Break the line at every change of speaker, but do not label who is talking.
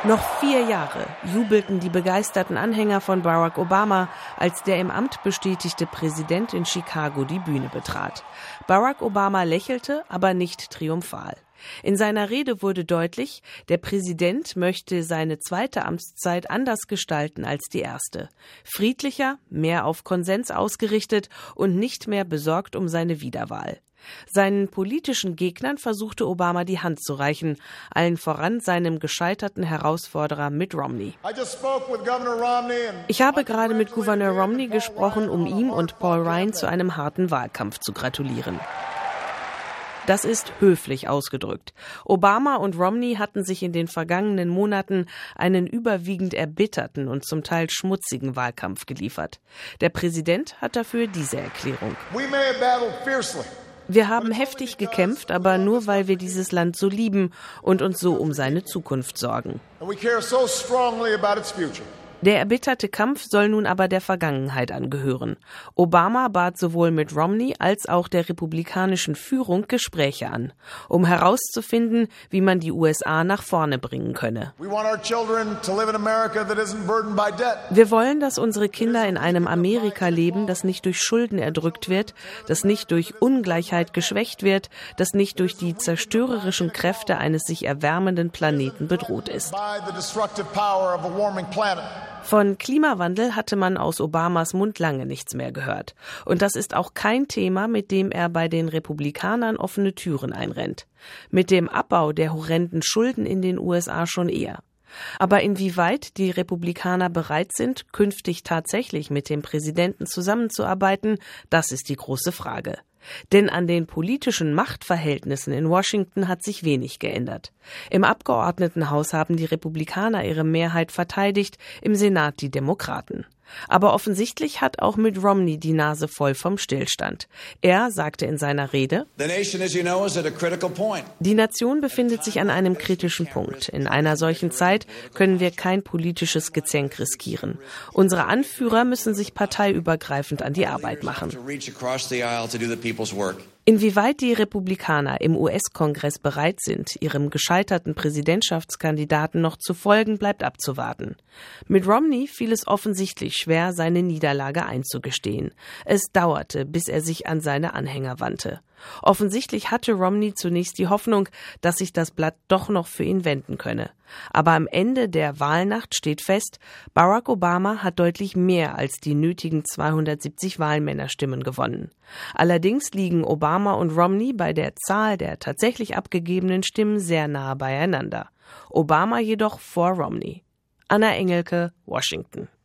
Noch 4 Jahre jubelten die begeisterten Anhänger von Barack Obama, als der im Amt bestätigte Präsident in Chicago die Bühne betrat. Barack Obama lächelte, aber nicht triumphal. In seiner Rede wurde deutlich, der Präsident möchte seine zweite Amtszeit anders gestalten als die erste. Friedlicher, mehr auf Konsens ausgerichtet und nicht mehr besorgt um seine Wiederwahl. Seinen politischen Gegnern versuchte Obama die Hand zu reichen, allen voran seinem gescheiterten Herausforderer Mitt Romney. Ich habe gerade mit Gouverneur Romney gesprochen, um ihm und Paul Ryan zu einem harten Wahlkampf zu gratulieren. Das ist höflich ausgedrückt. Obama und Romney hatten sich in den vergangenen Monaten einen überwiegend erbitterten und zum Teil schmutzigen Wahlkampf geliefert. Der Präsident hat dafür diese Erklärung: Wir haben heftig gekämpft, aber nur weil wir dieses Land so lieben und uns so um seine Zukunft sorgen. Der erbitterte Kampf soll nun aber der Vergangenheit angehören. Obama bat sowohl Mitt Romney als auch der republikanischen Führung Gespräche an, um herauszufinden, wie man die USA nach vorne bringen könne. Wir wollen, dass unsere Kinder in einem Amerika leben, das nicht durch Schulden erdrückt wird, das nicht durch Ungleichheit geschwächt wird, das nicht durch die zerstörerischen Kräfte eines sich erwärmenden Planeten bedroht ist. Von Klimawandel hatte man aus Obamas Mund lange nichts mehr gehört. Und das ist auch kein Thema, mit dem er bei den Republikanern offene Türen einrennt. Mit dem Abbau der horrenden Schulden in den USA schon eher. Aber inwieweit die Republikaner bereit sind, künftig tatsächlich mit dem Präsidenten zusammenzuarbeiten, das ist die große Frage. Denn an den politischen Machtverhältnissen in Washington hat sich wenig geändert. Im Abgeordnetenhaus haben die Republikaner ihre Mehrheit verteidigt, im Senat die Demokraten. Aber offensichtlich hat auch Mitt Romney die Nase voll vom Stillstand. Er sagte in seiner Rede: Die Nation befindet sich an einem kritischen Punkt. In einer solchen Zeit können wir kein politisches Gezänk riskieren. Unsere Anführer müssen sich parteiübergreifend an die Arbeit machen. Inwieweit die Republikaner im US-Kongress bereit sind, ihrem gescheiterten Präsidentschaftskandidaten noch zu folgen, bleibt abzuwarten. Mitt Romney fiel es offensichtlich schwer, seine Niederlage einzugestehen. Es dauerte, bis er sich an seine Anhänger wandte. Offensichtlich hatte Romney zunächst die Hoffnung, dass sich das Blatt doch noch für ihn wenden könne. Aber am Ende der Wahlnacht steht fest, Barack Obama hat deutlich mehr als die nötigen 270 Wahlmännerstimmen gewonnen. Allerdings liegen Obama und Romney bei der Zahl der tatsächlich abgegebenen Stimmen sehr nahe beieinander. Obama jedoch vor Romney. Anna Engelke, Washington.